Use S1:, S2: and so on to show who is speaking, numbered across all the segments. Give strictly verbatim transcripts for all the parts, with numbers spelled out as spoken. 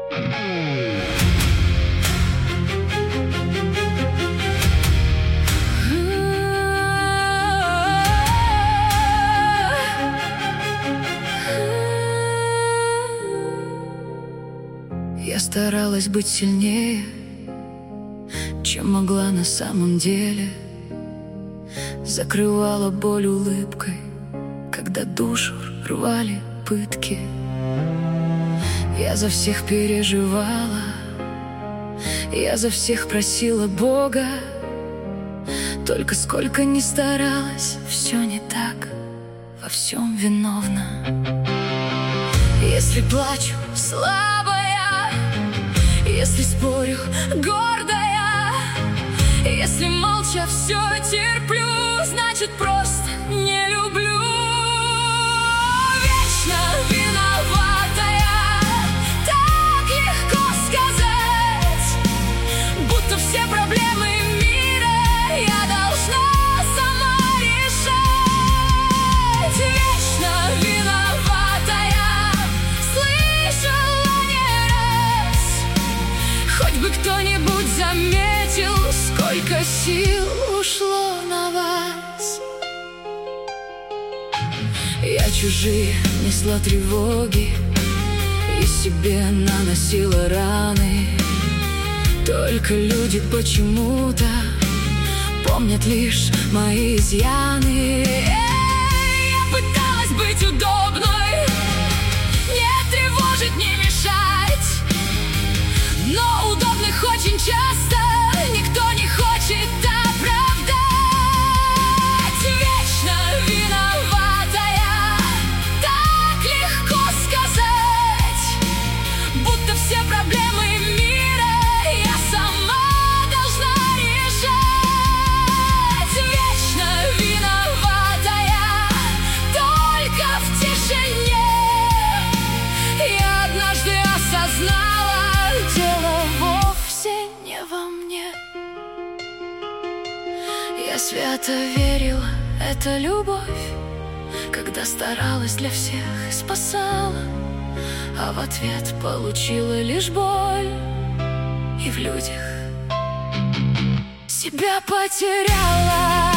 S1: Я старалась быть сильнее, чем могла на самом деле. Закрывала боль улыбкой, когда душу рвали пытки. Я за всех переживала, я за всех просила Бога. Только сколько ни старалась, все не так, во всем виновна. Если плачу, слабая, если спорю, гордая, если молча все терплю, значит просто не люблю. Вечно виноватая, так легко сказать, будто все проблемы мира я должна сама решать. Вечно виноватая, слышала не раз, хоть бы кто-нибудь заметил, сколько сил ушло на вас. Я чужие несла тревоги и себе наносила раны. Только люди почему-то помнят лишь мои изъяны. Эй, я пыталась быть удобной, не тревожить, не мешать, но удобных очень часто никто не хочет оправдать. Вечно виноватая, так легко сказать, будто все проблемы мира я сама должна решать. Вечно виноватая, только в тишине я однажды осознала, дело вовсе не во мне. Я свято верила, это любовь, когда старалась для всех и спасала, а в ответ получила лишь боль и в людях себя потеряла.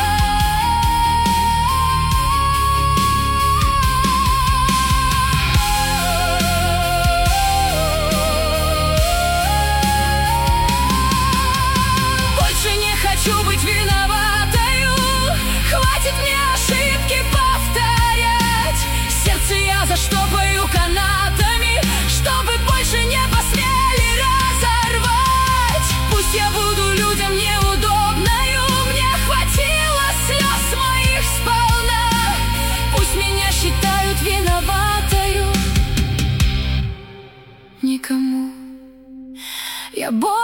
S1: Хочу быть виноватою, хватит мне ошибки повторять. Сердце я заштопаю канатами, чтобы больше не посмели разорвать. Пусть я буду людям неудобною, мне хватило слез моих сполна. Пусть меня считают виноватою, никому я больше